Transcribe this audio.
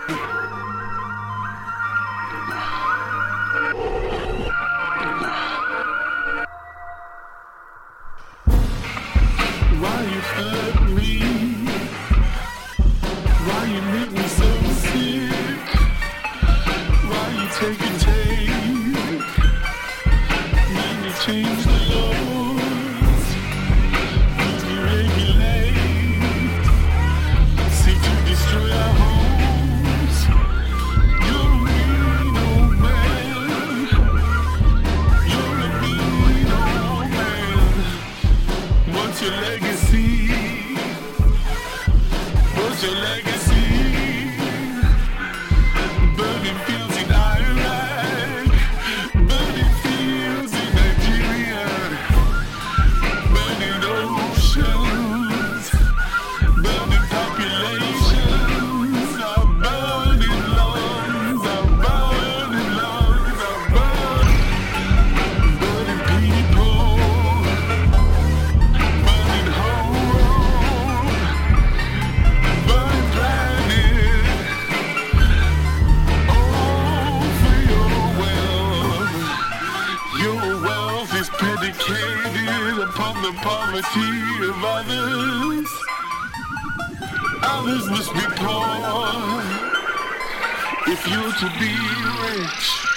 Why you hurt me? Why you make me so sick? Why you take and take? Make me change the laws. Make me regulate. Seek to destroy our homes. You're a mean old man. You're a mean old man. What's your legacy? What's your legacy? Burning fields in Iraq, burning fields in Nigeria, burning oceans, burning populations, our burning lungs, our burning lungs, our burning people, burning home, burning planet. Oh, for your wealth is predicated upon the poverty of others. Others must be poor if you're to be rich.